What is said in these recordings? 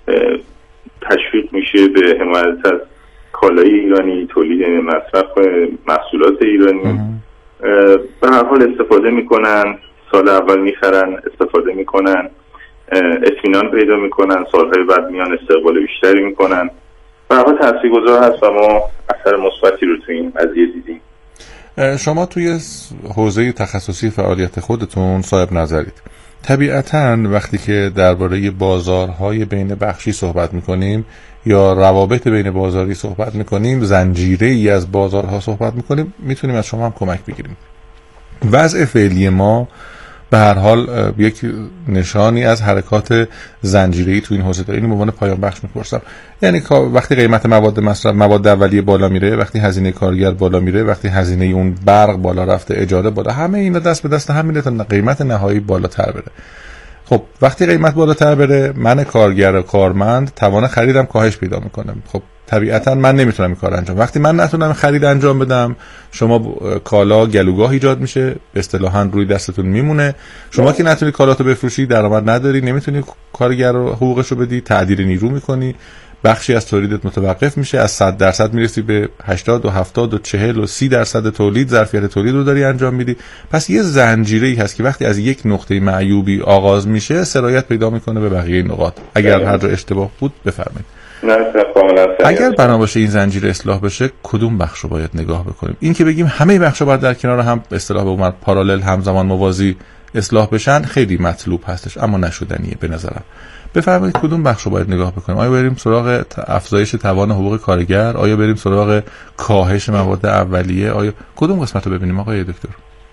تشویق میشه به حمایت از کالای ایرانی، تولید مصرف محصولات ایرانی. به هر حال استفاده میکنن، سال اول میخرن، استفاده میکنن، اطمینان پیدا میکنن، سالهای بعد میان استقبال بیشتری میکنن. به هر حال تاثیرگذار هست و ما اثر مثبتی رو تو این قضیه دیدیم. شما توی حوزه تخصصی فعالیت خودتون صاحب نظرید. طبیعتاً وقتی که درباره بازارهای بین بخشی صحبت میکنیم یا روابط بین بازاری صحبت میکنیم، زنجیره ای از بازارها صحبت میکنیم، میتونیم از شما هم کمک بگیریم. وضع فعلی ما به هر حال یک نشانی از حرکات زنجیره‌ای تو این حوزه داره. اینو به عنوان پایان بخش میپرسم. یعنی وقتی قیمت مواد اولیه بالا میره، وقتی هزینه کارگر بالا میره، وقتی هزینه اون برق بالا رفته، اجاره بالا، همه اینا دست به دست همینه تا قیمت نهایی بالاتر بره. خب وقتی قیمت بالاتر بره، من کارگر و کارمند توان خریدم کاهش پیدا میکنه. خب طبیعتا من نمیتونم این کار انجام. وقتی من نتونم خرید انجام بدم، شما کالا گلوگاه ایجاد میشه، اصطلاحاً روی دستتون میمونه. شما که نتونی کالاتو بفروشی، درآمد نداری، نمیتونی کارگر رو حقوقشو بدی، تعدیل نیرو میکنی، بخشی از تولیدت متوقف میشه، از 100% میرسی به 80 و 70 و 40 و 30% تولید، ظرفیت تولید رو داری انجام میدی. پس یه زنجیره‌ای هست که وقتی از یک نقطه معیوبی آغاز میشه، سرایت پیدا میکنه به بقیه نقاط. اگر هر جا اشتباه بود بفرمایید. اگر بنا باشه این زنجیره اصلاح بشه، کدوم بخش رو باید نگاه بکنیم؟ این که بگیم همه بخش‌ها باید در کنار هم به اصطلاح به اومد پارالل، همزمان موازی اصلاح بشن، خیلی مطلوب هستش اما نشدنیه به نظرم. بفرمایید کدوم بخش رو باید نگاه بکنیم؟ آیا بریم سراغ افزایش توان حقوق کارگر؟ آیا بریم سراغ کاهش مواد اولیه؟ آیا کدوم قسمت رو ببینیم آقای دکتر؟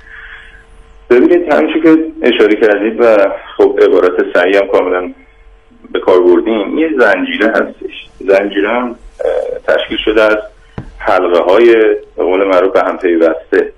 ببینید همونجوری که اشاره کردید و خب عبارت صحیح هم کاملا به کار بردیم، یه زنجیره هستش. زنجیره هم تشکیل شده از حلقه های به قول معروف به هم پیوسته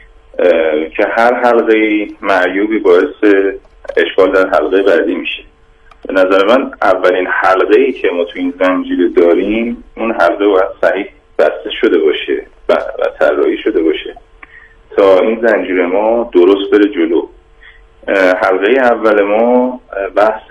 که هر حلقه معیوبی باعث اشکال در حلقه بعدی میشه. به نظر من اولین حلقه ای که ما تو این زنجیره داریم، اون حلقه باید صحیح بسته شده باشه و طراحی شده باشه تا این زنجیره ما درست بره جلو. حلقه اول ما بحث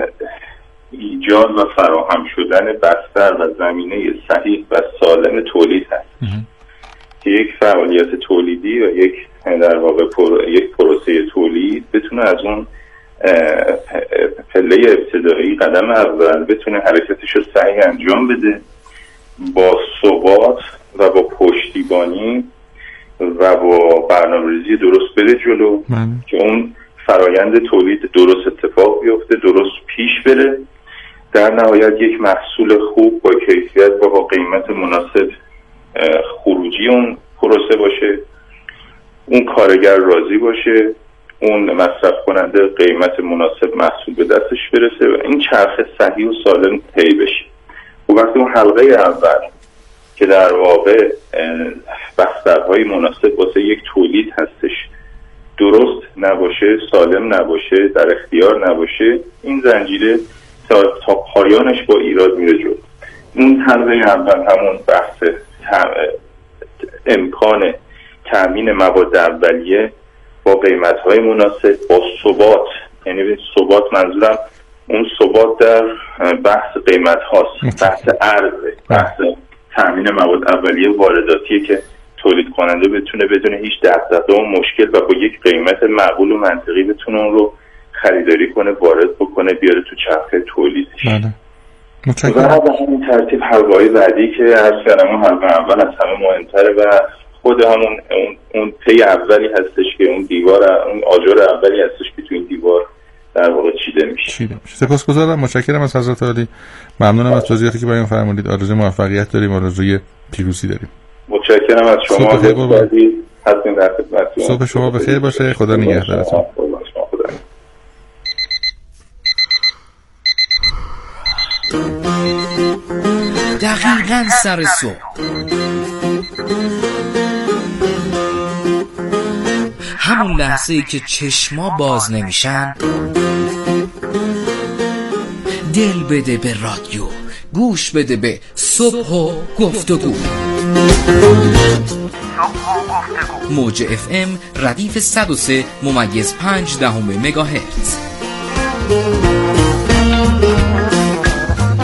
ایجاد و فراهم شدن بستر و زمینه صحیح و سالم تولید هست که یک فعالیت تولیدی و یک در واقع یک پروسه تولید بتونه از اون پله ابتدایی قدم اول بتونه حرکتش رو صحیح انجام بده، با ثبات و با پشتیبانی و با برنامه‌ریزی درست بره جلو که اون فرایند تولید درست اتفاق بیفته، درست پیش بره، در نهایت یک محصول خوب با کیفیت و با قیمت مناسب خروجی اون پروسه باشه، اون کارگر راضی باشه، اون مصرف کننده قیمت مناسب محصول به دستش برسه و این چرخه صحیح و سالم طی بشه. و وقتی اون حلقه اول که در واقع بسترهای مناسب واسه یک تولید هستش درست نباشه، سالم نباشه، در اختیار نباشه، این زنجیره تا پایانش با ایراد میره جلو. اون حلقه اول همون بحث امکان تامین مواد اولیه با قیمت‌های مناسب، با ثبات، یعنی ثبات منظورم اون ثبات در بحث قیمت هاست، بحث عرضه، بحث تامین مواد اولیه وارداتیه که تولید کننده بتونه بدون هیچ دغدغه و مشکل و با یک قیمت معقول و منطقی بتونه اون رو خریداری کنه، وارد بکنه، بیاره تو چرخه تولیدش. بله. و به همین ترتیب حلقه‌های بعدی که عرض کردم، اون حلقه اول از همه مهمتره و خود همون اون پی اولی هستش که اون دیوار، اون آجر اولی هستش که تو این دیوار در واقع چیده میشه. سپاسگزارم، متشکرم از حضرت عالی. ممنونم از توضیحاتی که بیان فرمودید. آرزوی موفقیت داریم، آرزوی پیروزی داریم. متشکرم از شما. هستیم در خدمتتون. صبح شما بخیر باشه. خدا نگهدارتون. دقیقاً سر صبح همون لحظه‌ای که چشما باز نمیشن، دل بده به رادیو، گوش بده به صبح و گفتگو. موج FM ردیف 103.5 مگاهرتز.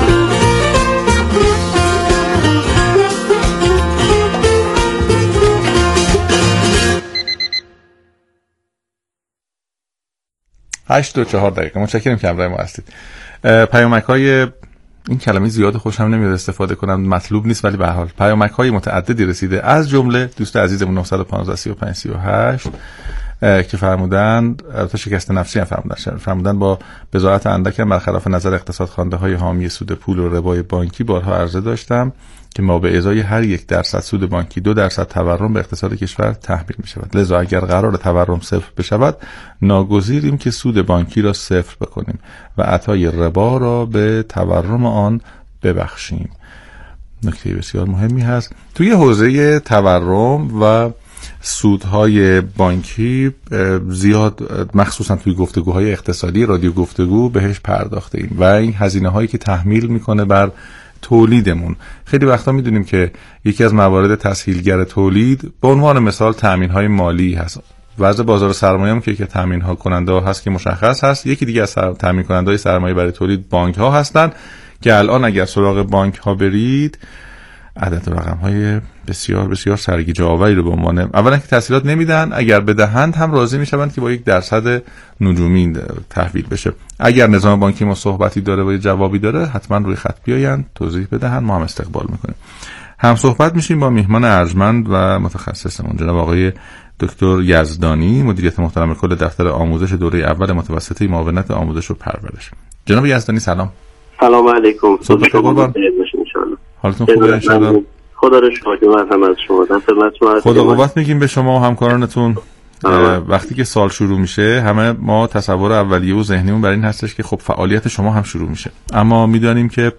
8 و 4 دقیقه. متشکرم که همراه ما هستید. پیامک‌های این کلمه زیاد خوشم نمیاد استفاده کنم، مطلوب نیست، ولی به هر حال پیامک‌های متعددی رسیده، از جمله دوست عزیزمون 915 35 38 که فرمودند، البته شکست نفسی هم فرمودند با بضاعت اندکم برخلاف نظر اقتصادخوانده حامی سود پول و ربای بانکی بارها عرضه داشتم که ما به ازای هر 1% سود بانکی 2% تورم به اقتصاد کشور تحمیل می شود. لذا اگر قرار تورم صفر بشود، ناگزیریم که سود بانکی را صفر بکنیم و عطای ربا را به تورم آن ببخشیم. نکته بسیار مهمی هست. توی حوزه تورم و سودهای بانکی زیاد، مخصوصا توی گفتگوهای اقتصادی رادیو گفتگو بهش پرداخته ایم و این هزینه هایی که تحمیل میکنه بر تولیدمون. خیلی وقتا میدونیم که یکی از موارد تسهیلگر تولید به عنوان مثال تامین های مالی هست. وضع بازار سرمایه هم که تامین ها کننده ها هست که مشخص هست. یکی دیگه از تامین کننده های سرمایه برای تولید بانک ها هستن که الان اگر سراغ بانک ها برید، عدد رقم های بسیار بسیار سرگیجه آوری رو به عنوان اولا که تسهیلات نمیدن، اگر بدهند هم راضی میشوند که با 1% نجومی تحویل بشه. اگر نظام بانکی ما صحبتی داره و جوابی داره، حتما روی خط بیاین توضیح بدهن، ما هم استقبال میکنیم. هم صحبت میشیم با میهمان ارجمند و متخصصمون جناب آقای دکتر یزدانی، مدیریت محترم کل دفتر آموزش دوره اول متوسطه معاونت آموزش و پرورش. جناب یزدانی سلام. سلام علیکم. حالتون خوبه ان شاءالله؟ خدا رو شکر. مرحمت از شما. خدا قوت میگیم به شما و همکارانتون. وقتی که سال شروع میشه همه ما تصور اولیه و ذهنیمون برای این هستش که خب فعالیت شما هم شروع میشه، اما میدونیم که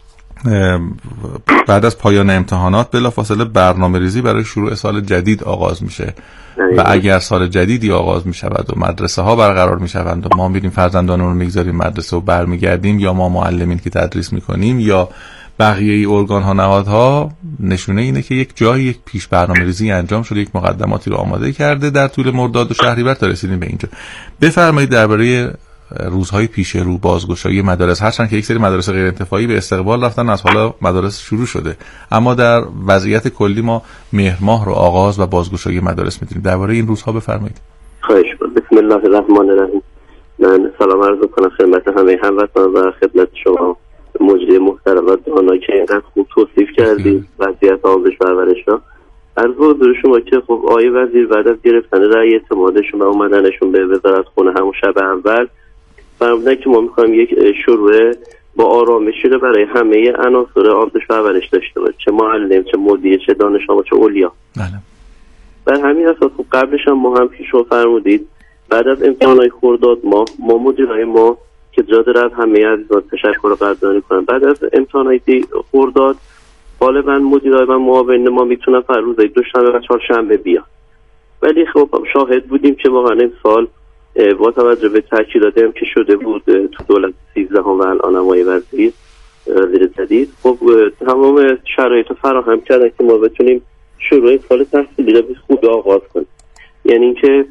بعد از پایان امتحانات بلافاصله برنامه‌ریزی برای شروع سال جدید آغاز میشه و اگر سال جدیدی آغاز میشود و مدرسه ها برقرار میشوند و ما میریم فرزندانمون رو میگذاریم مدرسه و برمیگردیم، یا ما معلمین که تدریس میکنیم یا بقیه ارگان ها نهادها، نشونه اینه که یک جایی یک پیش برنامه‌ریزی انجام شده، یک مقدماتی رو آماده کرده در طول مرداد و شهریور تا رسیدیم به اینجا. بفرمایید درباره روزهای پیش رو، بازگشایی مدارس، هرچند که یک سری مدارس غیر انتفاعی به استقبال رفتن، از حالا مدارس شروع شده، اما در وضعیت کلی ما مهر ماه رو آغاز و بازگشایی مدارس می‌دونیم. درباره این روزها بفرمایید. خواهش می‌کنم. بسم الله الرحمن الرحیم. من سلام عرض می‌کنم خدمت همه هموطنان و خدمت شما مجری محترم و دانا که اینقدر خوب توصیف کردید وضعیت آموزش پرورش را. عرض حضور شما که خب آقای وزیر بعد از گرفتن رأی اعتمادشون و اومدنشون به وزارت خونه همون شب اول فرمودن که ما می‌خوایم یک شروع با آرامشی رو برای همه عناصر آموزش پرورش داشته باشیم، چه معلم، چه مدیر، چه دانش آموز، چه اولیا. بله. بر همین اساس خب قبلش هم ما هم پیش رو فرمودید بعد از امتحانات خرداد ما مدیرای ما که جا داره همه عزیزان تشکر و قدردانی کنم، بعد از امتحانات خرداد غالبا مدیرای و معاون ما میتونن روزهای دوشنبه و چهارشنبه بیان، ولی خب شاهد بودیم که واقعا امسال با توجه به تاکیداتی هم که شده بود تو دولت 13 و الان آقای وزیر جدید خب تمام شرایط رو فراهم کردن که ما بتونیم شروع سال تحصیلی رو به خوبی آغاز کنیم. یعنی اینکه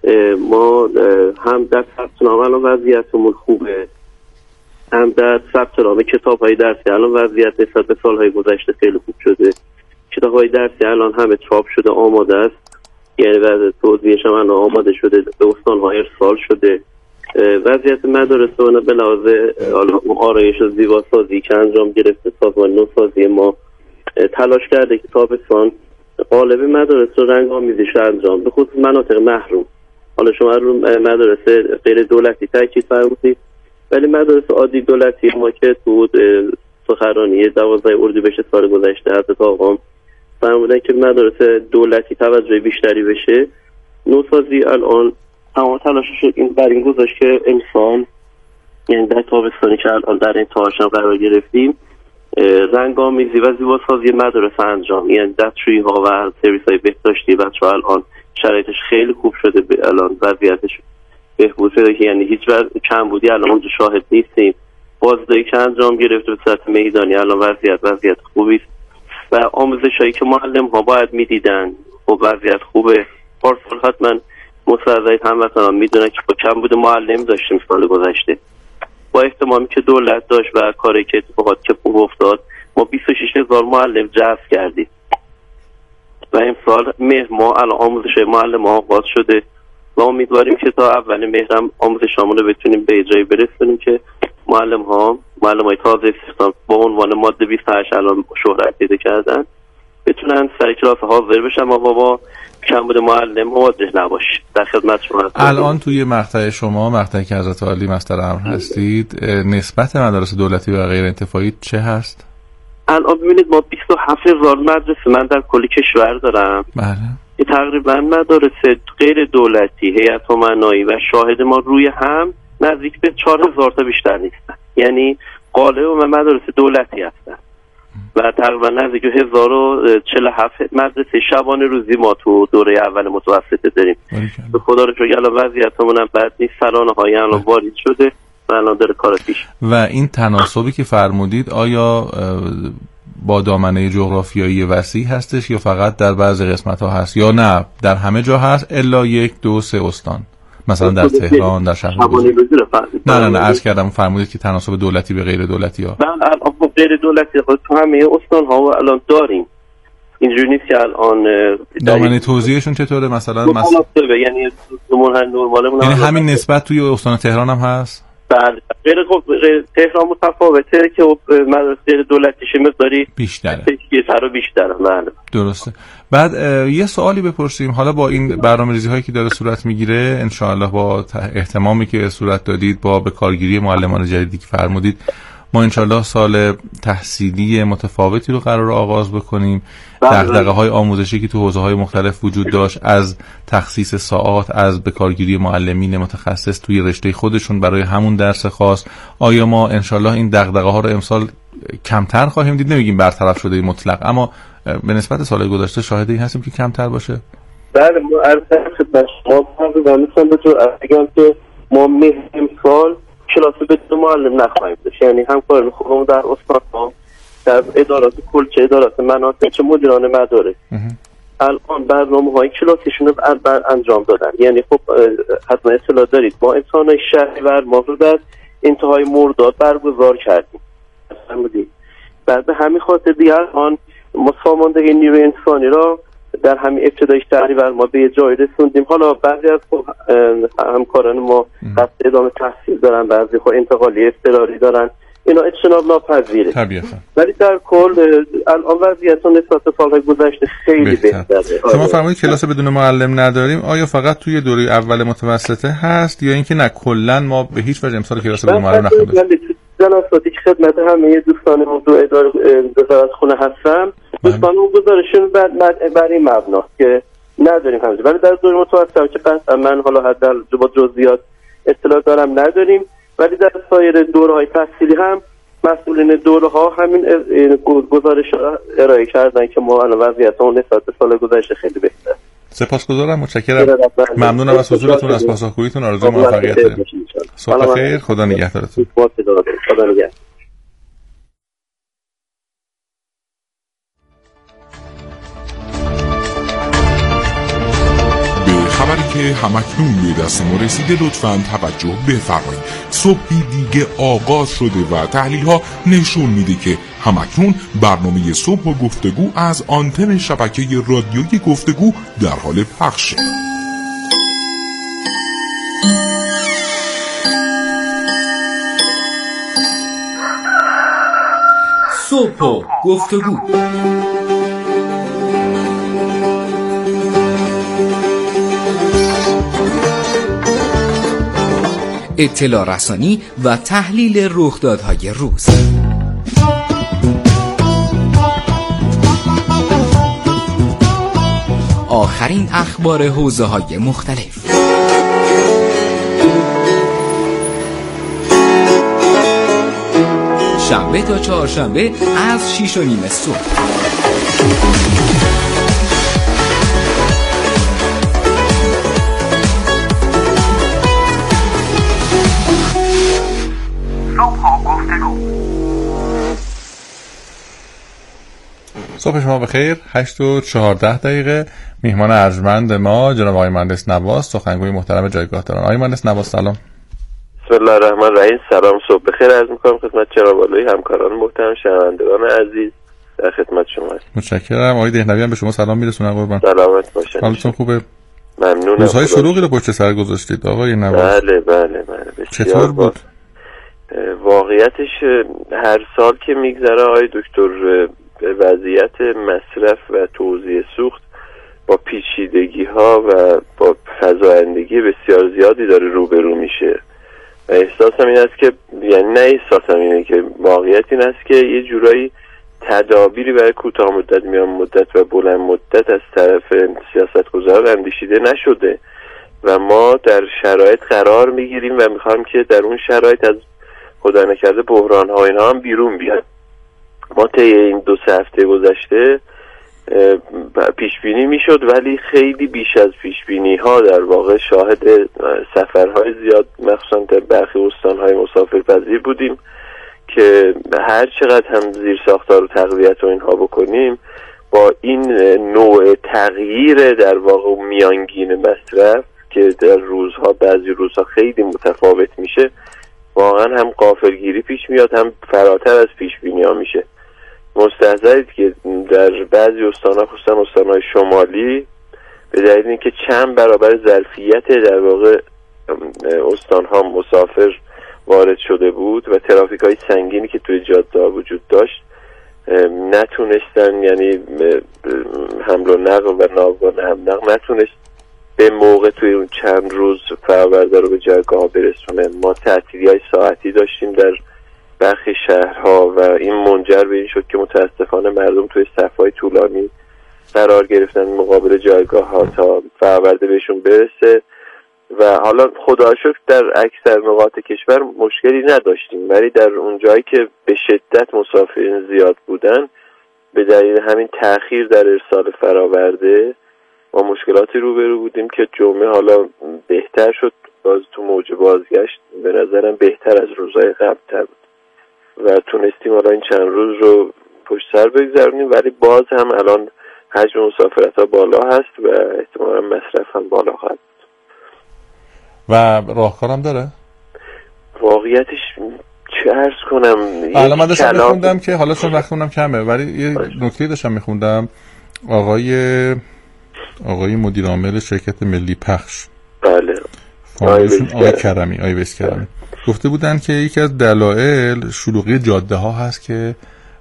ما هم در ثبت نام الان وضعیتمون خوبه، هم در ثبت نام کتاب‌های درسی الان وضعیت نسبت به سال‌های گذشته خیلی خوب شده. کتاب‌های درسی الان همه چاپ شده، آماده است، یعنی بعد توضیحش هم الان آماده شده، به استان‌ها ارسال شده. وضعیت مدارس و به لحاظ آرایش و زیباسازی که انجام گرفته سازمان نوسازی ما تلاش کرده که تابستان قالب مدارس رو رنگ‌آمیزیش انجام به خصوص مناطق محروم. حالا شما رو مدارس غیر دولتی تاکید فرمودید، ولی مدارس عادی دولتی ما که تو سخنرانی 12 اردیبهشت سال گذشته حضرت آقا فرمودن که مدارس دولتی توجه بیشتری بشه، نوسازی الان تمام تلاشش این بر این گذاشت که امسال یعنی در تابستانی که الان در این تاشم قرار گرفتیم رنگ‌آمیزی و زیباسازی مدارس انجام، یعنی دستشویی‌ها و سرویس‌های بهداشتی بچه‌ها الان شرایطش خیلی خوب شده، الان وضعیتش بهبود شده که یعنی هیچ کمبودی الان اونجا شاهد نیستیم. بازدهی که انجام گرفته به صورت میدانی الان وضعیت خوبی است و آموزشایی که معلم‌ها باید میدیدن خب وضعیت خوبه. پارسال حتما مستعد هموطنان میدونن که با کمبود معلم داشتیم سال گذشته، با احتمالی که دولت داشت و کاری که اتفاقات که خوب افتاد ما 26,000 معلم جذب کردیم و امسال مهر ماه الان آموزش معلم ها آغاز شده و امیدواریم که تا اول مهر آموزشامون رو بتونیم به جایی برسونیم که معلم‌های تازه استخدام با عنوان ماده 28 الان شهرت پیدا کردن بتونن سر کلاس حاضر بشن و با کمبود معلم مواجه نباشه. در خدمت شما هستم. الان توی مقطع شما، مقطعی که حضرت عالی مستر امر هستید، نسبت مدارس دولتی و غیر انتفاعی چه هست؟ الان ببینید ما 27,000 مدرسه من در کل کشور دارم. بله. تقریبا مدارس غیر دولتی، هیئت امنایی و شاهد ما روی هم نزدیک به 4,000 تا بیشتر نیستن. یعنی قالب و مدارس دولتی هستن و تقریبا نزدیک به 1047 مدرسه شبانه روزی ما تو دوره اول متوسطه داریم. به خدا رو شکر الان وضعیتمون هم بد نیست، سرانه‌های الان وارد شده و الان داره کار پیش. و این تناسبی که فرمودید آیا با دامنه جغرافیایی وسیع هستش یا فقط در بعضی قسمت‌ها هست یا نه در همه جا هست الا 1 2 3 استان، مثلا در تهران، در شهر نه عرض کردم فرمودید که تناسب دولتی به غیر دولتی ها. الان غیر دولتی تو همه استان ها و الان داریم، اینجوری نیست که الان دامنه توزیعشون چطوره مثلا یعنی نرمالمون یعنی همین نسبت توی استان تهران هم هست؟ بله غیر تهران متفاوته که مدرسه دولتیش مقداری بیشتره بله. درسته. بعد یه سوالی بپرسیم، حالا با این برنامه‌ریزی هایی که داره صورت میگیره ان شاء الله با اهتمامی که صورت دادید با به کارگیری معلمان جدیدی که فرمودید ما ان شاء الله سال تحصیلی متفاوتی رو قرار آغاز بکنیم. دغدغه‌های آموزشی که تو حوزه‌های مختلف وجود داشت، از تخصیص ساعات، از به کارگیری معلمین متخصص توی رشته خودشون برای همون درس خاص، آیا ما ان شاء الله این دغدغه‌ها رو امسال کمتر خواهیم دید؟ نمیگیم برطرف شده مطلق، اما به نسبت سال گذشته شاهد این هستیم که کمتر باشه. بله ما خدمت شما میگم که ما امسال کلاس بدون معلم نخواهیم داشت، یعنی همکاران خوبمون در استان‌ها، در ادارات کلچه، ادارات مناطق، چه مدیران مدارس الان برنامه‌های کلاسیشون رو انجام دادن. یعنی خب حتما اطلاع دارید ما امتحانات شهریور ما رو در انتهای مرداد برگزار کردیم. بعد به همین خاطر دیگه الان ما ساماندهی نیروی انسانی را در همین ابتدای شهریور ما به جای رسوندیم. حالا بعضی از همکاران ما قصد ادامه تحصیل دارن، بعضی خب انتقالی اضطراری دارن، اینا اجتناب ناپذیره طبیعتا. ولی در کل الان وضعیت نسبت به سال‌های گذشته خیلی بهتره. شما فرمودید کلاس بدون معلم نداریم، آیا فقط توی دوره اول متوسطه هست یا اینکه نه کلاً ما به هیچ وجه امسال کلاس بدون معلم نخواهیم داشت؟ جلساتی که خدمت همه دوستانمون تو اداره وزارتخونه هستم، دوستانمون گزارشون بر این مبناست که نداریم همینجا، ولی در دوره متوسطه که قطعا من حالا حد با جزئیات اطلاع دارم نداریم، ولی در سایر دوره‌های تحصیلی هم مسئولین دوره‌ها همین گزارش را ارائه کردن که ما الان وضعیتمون نسبت به سال گذشته خیلی بهتره. سپاسگزارم، متشکرم، ممنونم از حضورتون، از پاسخگوییتون، آرزوی موفقیت دارم. صبح بخیر، خدا نگهدارتون. خدا نگهدار. خبری که همکنون به دست ما رسیده لطفاً توجه بفرمایید. صبحی دیگه آغاز شده و تحلیل‌ها نشون میده که همکنون برنامه صبح و گفتگو از آنتن شبکه رادیویی گفتگو در حال پخشه. صبح و گفتگو. اطلاع رسانی و تحلیل رخدادهای روز. آخرین اخبار حوزه‌های مختلف. شنبه تا چهارشنبه از 6:30 صبح. صبح شما بخیر. 8:14 میهمان ارجمند ما جناب آقای مهندس نواس، سخنگوی محترم جایگاه دارن. آقای مهندس نواس سلام. بسم الله الرحمن الرحیم. سلام، صبح بخیر عرض می‌کنم خدمت جناب عالی، همکاران محترم، شنوندگان عزیز، در خدمت شما هستم. متشکرم. آقای دهنوی هم به شما سلام میرسونن قربان. سلامت باشید. حالتون خوبه؟ ممنونم. روزهای شلوغی رو پشت سر گذاشتید آقای نواز. بله چطور بود؟ واقعیتش هر سال که میگذره آقای دکتر وضعیت مصرف و توزیع سوخت با پیچیدگی ها و با فزایندگی بسیار زیادی داره روبرو میشه و احساسم این است که یعنی نه احساسم اینه که واقعیت این است که یه جورایی تدابیری برای کوتاه مدت، میان مدت و بلند مدت از طرف سیاستگزاران اندیشیده نشده و ما در شرایط قرار میگیریم و میخوایم که در اون شرایط از خدا نکرده بحران ها اینها هم بیرون بیاد. ما طی این 2-3 هفته گذشته پیش بینی میشد ولی خیلی بیش از پیش بینی ها در واقع شاهد سفرهای زیاد مخصوصا در برخی استانهای مسافرپذیر بودیم که هر چقدر هم زیر ساختار و تقویت و اینها بکنیم با این نوع تغییر در واقع میانگین مصرف که در روزها بعضی روزها خیلی متفاوت میشه واقعا هم غافلگیری پیش میاد هم فراتر از پیش بینی ها میشه. مستحضرید که در بعضی استانها خصوصا استانهای شمالی به دلیل اینکه چند برابر ظرفیت در واقع استانها مسافر وارد شده بود و ترافیک های سنگینی که توی جاده وجود داشت نتونستن، یعنی حمل و نقل و ناوگان هم نقل نتونست به موقع توی اون چند روز فرآورده رو به جایگاه ها برسونه. ما تعطیلی های ساعتی داشتیم در برخی شهرها و این منجر به این شد که متاسفانه مردم توی صف‌های طولانی قرار گرفتن مقابل جایگاه ها تا فرآورده بهشون برسه و حالا خدا شکر در اکثر نقاط کشور مشکلی نداشتیم ولی در اون جایی که به شدت مسافرین زیاد بودن به دلیل همین تأخیر در ارسال فرآورده ما مشکلاتی روبرو بودیم که جمعه حالا بهتر شد، باز تو موج بازگشت به نظرم بهتر از روزهای قبل‌تر بود و تونستیم حالا این چند روز رو پشت سر بگذارونیم ولی باز هم الان حجم مسافرت‌ها بالا هست و احتمالاً مصرف هم بالا خواهد بود. و راهکارم داره؟ واقعیتش چه عرض کنم، الان من داشتم میخوندم که حالا چون وقتمونم کمه ولی یه نکته داشتم میخوندم آقای مدیر عامل شرکت ملی پخش، بله، آقای کرمی، آقای ویس کرمی گفته بودن که یکی از دلایل شلوغی جاده ها هست که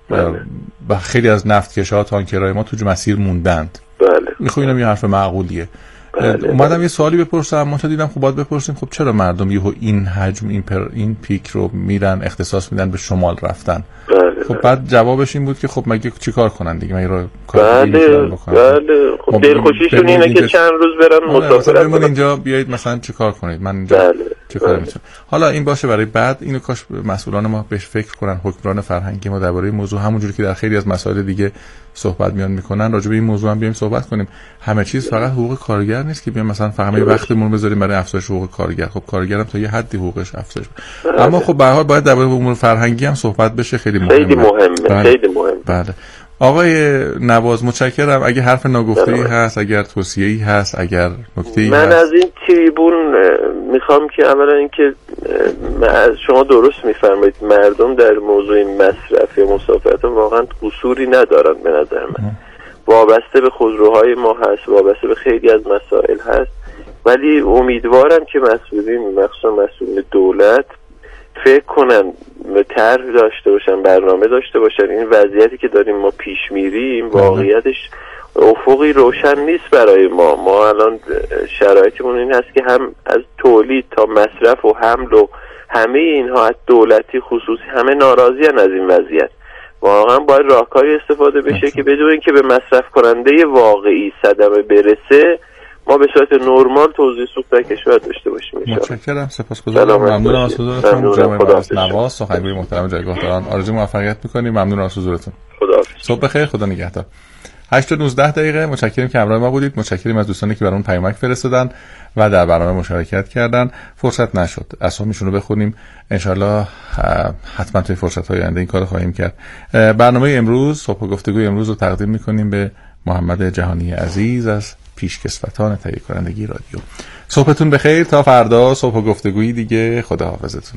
و خیلی از نفتکش‌ها تانکرهای ما تو مسیر موندند. بله، میخوام یه حرف معقولیه. بله. اومدم یه سوالی بپرسم، منتها دیدم خب باید بپرسیم خب چرا مردم یهو این حجم این پیک رو میرن اختصاص میدن به شمال رفتن. خب بعد جوابش این بود که خب مگه چیکار کنن دیگه، مگه رو کار بکنن. بله خب دلخوشیشون اینه که چند روز برن مسافرت کنن. اینجا بیایید مثلا چیکار کنید، من اینجا چیکار میتونم. حالا این باشه برای بعد، اینو کاش مسئولان ما بهش فکر کنن، حکمران فرهنگی ما درباره این موضوع همونجوری که در خیلی از مسائل دیگه صحبت میکنن راجع به این موضوع هم بیایم صحبت کنیم. همه چیز فقط حقوق کارگر نیست که بیایم مثلا فهمی وقتمون بذاریم برای افزایش حقوق کارگر. خب کارگرم تا یه حدی حقوقش افزایش بشه. اما خب به هر حال باید درباره امور فرهنگی هم صحبت بشه، خیلی مهمه. خیلی مهمه. بله. آقای نواز متشکرم. اگه حرف ناگفته‌ای هست، اگر توصیه‌ای هست، اگر نکته‌ای من هست. از این تریبون میخوام که اولا اینکه شما درست میفرمایید مردم در موضوع مصرف یا مسافرت واقعا قصوری ندارن به نظر من. وابسته به خودروهای ما هست، وابسته به خیلی از مسائل هست، ولی امیدوارم که مسئولین، مخصوصا مسئولین دولت، فکر کنن، طرح داشته باشن، برنامه داشته باشن. این وضعیتی که داریم ما پیش میریم واقعیتش افقی روشن نیست برای ما. ما الان شرایطمون این هست که هم از تولید تا مصرف و حمل و همه اینها از دولتی خصوصی همه ناراضیان از این وضعیت. واقعا باید راهکاری استفاده بشه که بدون اینکه به مصرف کننده واقعی صدمه برسه ما به صورت نرمال توزیع سوخت در کشور داشته باشیم. متشکرم، سپاسگزارم. ممنون از حضورتون جناب نواز، سخنگوی محترم جایگاهداران. آرزوی موفقیت می‌کنیم. ممنون از حضورتون. خداحافظ. صبح بخیر، خدا نگهدار. 8:19 متشکرم که همراه ما بودید. متشکرم از دوستانی که برامون پیامک فرستادن و در برنامه مشارکت کردن. فرصت نشد اسامیشون رو بخونیم، ان شاءالله حتما توی فرصت‌های آینده این کارو خواهیم کرد. برنامه امروز، صبح گفتگوی امروز رو تقدیم می‌کنیم به محمد جهانی عزیز از پیشکسوتان تهیه کنندگی رادیو. صبحتون بخیر تا فردا صبح گفتگویی دیگه. خداحافظتون.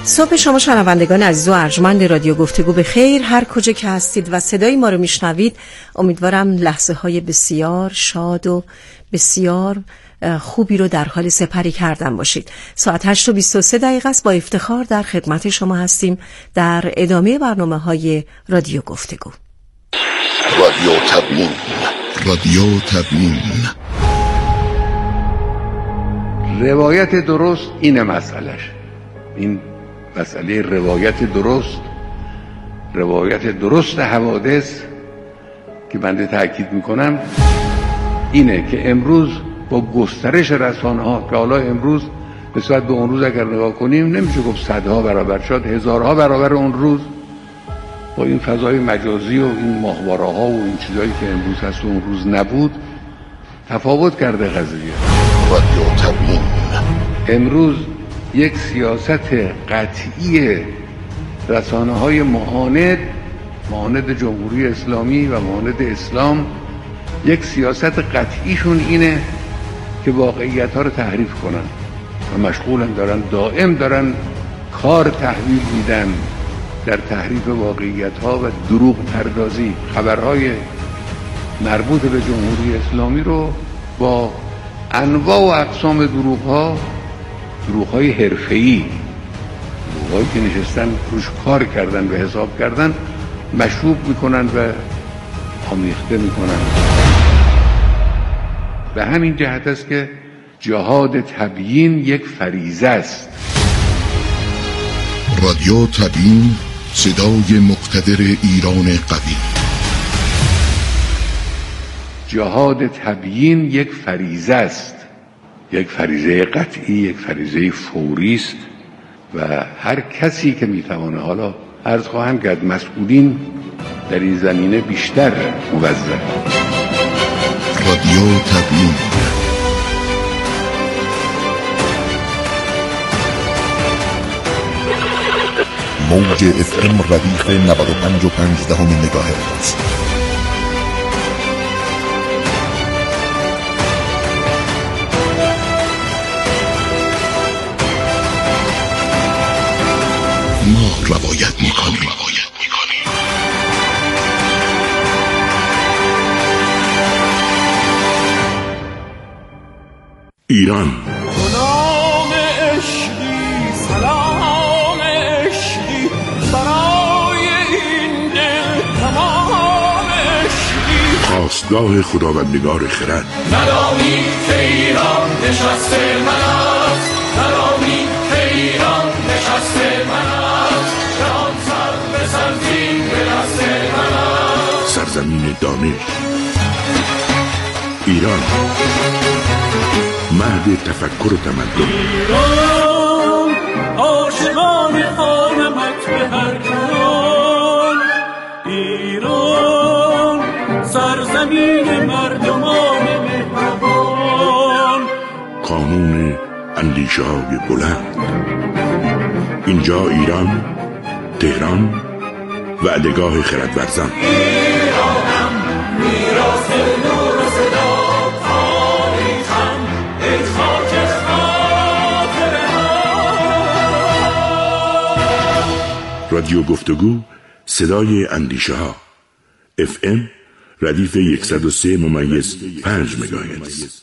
صبح شما شنوندگان عزیز و ارجمند رادیو گفتگو به خیر، هر کجا که هستید و صدای ما رو میشنوید. امیدوارم لحظه های بسیار شاد و بسیار خوبی رو در حال سپری کردن باشید. ساعت 8:23 است. با افتخار در خدمت شما هستیم در ادامه برنامه‌های رادیو گفتگو. رادیو تبیین، رادیو تبیین. روایت درست اینه مسئلهش، این مسئله روایت درست حوادث که بنده تأکید میکنم اینه که امروز با گسترش رسانه‌ها که حالا امروز نسبت به اون روز اگر نگاه کنیم نمیشه گفت صدها برابر، شاید هزارها برابر اون روز، با این فضای مجازی و این ماهواره‌ها و این چیزایی که امروز هست و اون روز نبود تفاوت کرده قضیه. رادیو تبیین. امروز یک سیاست قطعی رسانه‌های معاند جمهوری اسلامی و معاند اسلام، یک سیاست قطعیشون اینه که واقعیت‌ها رو تحریف کنن و مشغولن، دائم دارن کار تحویل میدن در تحریف واقعیت‌ها و دروغ پردازی. خبرهای مربوط به جمهوری اسلامی رو با انواع و اقسام دروغ‌های حرفه‌ای، دروغ‌هایی که نشستن روش کار کردن و حساب کردن، مشروب میکنن و آمیخته میکنن. به همین جهت است که جهاد تبیین یک فریضه است. رادیو تبیین، صدای مقتدر ایران قوی. جهاد تبیین یک فریضه است، یک فریضه قطعی، یک فریضه فوری است و هر کسی که میتوانه، حالا عرض خواهم کرد مسئولین در این زمینه بیشتر موظف. رادیو تبیین. موج FM ردیف 95.5 مگاهرتز. ما روایت میکنیم. ایران. سلام عشقی، سلام عشقی، برای این دل تمام عشقی. خواستگاه خداوندگار خرد. ندانی که ایران نشسته من است، ندانی که ایران نشسته من است، جهان سر به سرزین به دست من است. سرزمین دانش. ایران، مهد تفکر و تمدن. ایران، عاشقان خانمت به هر جان. ایران، سرزمین مردمان مهربان. کانون اندیشه های بلند. اینجا ایران، تهران، وعدهگاه خردورزان. ایرانم، میراث نور و صدا، تاریخم، ای خاک خاطره ها. رادیو گفتگو، صدای اندیشه ها. FM ردیف 103.5 مگاهرتز.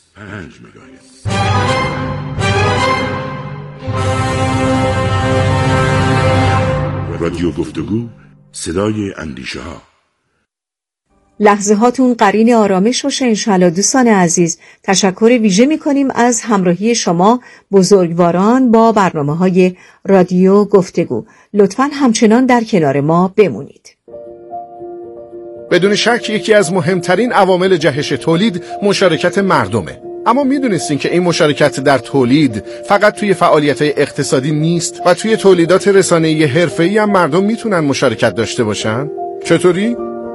رادیو گفتگو، صدای اندیشه ها. لحظه هاتون قرین آرامش باشه انشالله. دوستان عزیز، تشکر ویژه میکنیم از همراهی شما بزرگواران با برنامه‌های رادیو گفتگو. لطفاً همچنان در کنار ما بمونید. بدون شک یکی از مهمترین عوامل جهش تولید مشارکت مردمه. اما میدونستین که این مشارکت در تولید فقط توی فعالیت‌های اقتصادی نیست و توی تولیدات رسانه‌ای حرفه‌ای هم مردم میتونن مشارکت داشته باشن؟ چطوری؟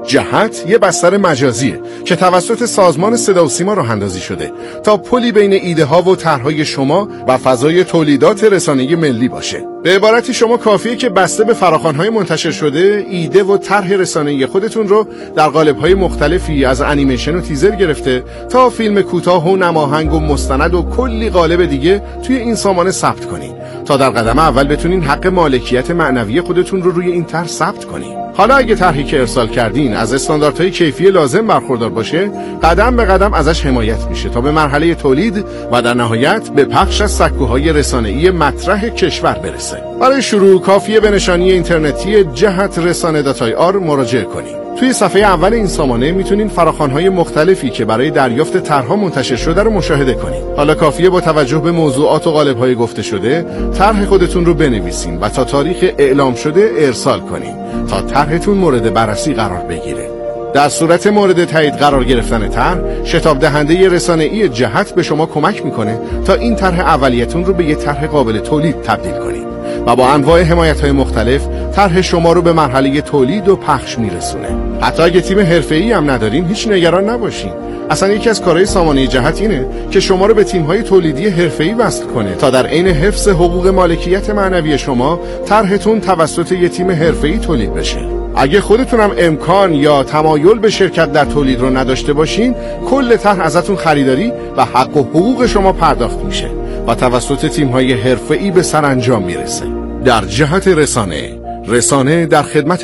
جهت یه بستر مجازیه که توسط سازمان صدا و سیما راه اندازی شده تا پلی بین ایده ها و طرحهای شما و فضای تولیدات رسانه‌ای ملی باشه. به عبارتی شما کافیه که بسته به فراخوان‌های منتشر شده ایده و طرح رسانه‌ای خودتون رو در قالب‌های مختلفی از انیمیشن و تیزر گرفته تا فیلم کوتاه و نماهنگ و مستند و کلی قالب دیگه توی این سامانه ثبت کنین تا در قدم اول بتونین حق مالکیت معنوی خودتون رو روی این طرح ثبت کنین. حالا اگه طرحی که ارسال کردین از استانداردهای کیفی لازم برخوردار باشه، قدم به قدم ازش حمایت میشه تا به مرحله تولید و در نهایت به پخش از سکوهای رسانه‌ای مطرح کشور برسه. برای شروع کافیه به نشانی اینترنتی جهت رسانه.ir مراجعه کنید. توی صفحه اول این سامانه میتونین فراخوان‌های مختلفی که برای دریافت طرح‌ها منتشر شده رو مشاهده کنید. حالا کافیه با توجه به موضوعات و قالب‌های گفته شده، طرح خودتون رو بنویسین و تا تاریخ اعلام شده ارسال کنین تا طرحتون مورد بررسی قرار بگیره. در صورت مورد تایید قرار گرفتن طرح، شتاب دهنده رسانه‌ای جهت به شما کمک میکنه تا این طرح اولیتون رو به یه طرح قابل تولید تبدیل کنید و با انواع حمایت‌های مختلف طرح شما رو به مرحله تولید و پخش میرسونه. حتی اگه تیم حرفه‌ای هم ندارین هیچ نگران نباشین. اصلا یکی از کارهای سامانه جهت اینه که شما رو به تیم‌های تولیدی حرفه‌ای وصل کنه تا در عین حفظ حقوق مالکیت معنوی شما طرحتون توسط یه تیم حرفه‌ای تولید بشه. اگه خودتون هم امکان یا تمایل به شرکت در تولید رو نداشته باشین، کل طرح ازتون خریداری و حق و حقوق شما پرداخت میشه و توسط تیم‌های حرفه‌ای به سرانجام میرسه. در جهت رسانه در خدمت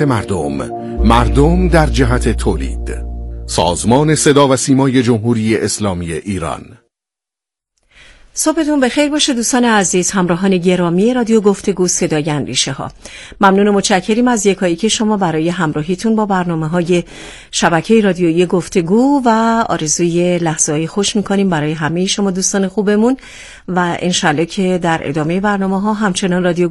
مردم در جهت تولید. سازمان صدا و سیمای جمهوری اسلامی ایران. صبحتون بخیر باشه دوستان عزیز، همراهان گرامی رادیو گفتگو صدای اندیشه ها. ممنون و متشکریم از یکایی که شما برای همراهیتون با برنامه‌های شبکه رادیویی گفتگو و آرزوی لحظه‌های خوش می‌کنیم برای همه شما دوستان خوبمون و انشالله که در ادامه برنامه‌ها همچنان رادیو